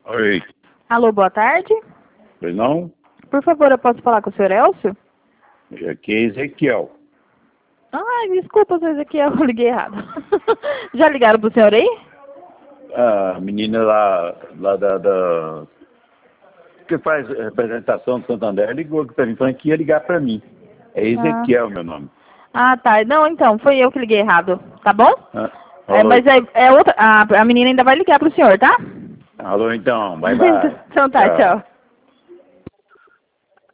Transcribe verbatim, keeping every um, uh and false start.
Oi. Alô, boa tarde. Pois não? Por favor, eu posso falar com o senhor Elcio? Aqui é Ezequiel. Ai, desculpa, senhor Ezequiel, eu liguei errado. Já ligaram pro senhor aí? A menina lá, lá da, da... que faz representação do Santander ligou aqui pra mim, falando que ia ligar pra mim. É Ah. Ezequiel, meu nome. Ah, tá. Não, então, foi eu que liguei errado, tá bom? Ah, É, alô. mas é, é outra. A, a menina ainda vai ligar pro senhor, tá? Alô, então. Bye, bye. Então tá, Tchau. tchau.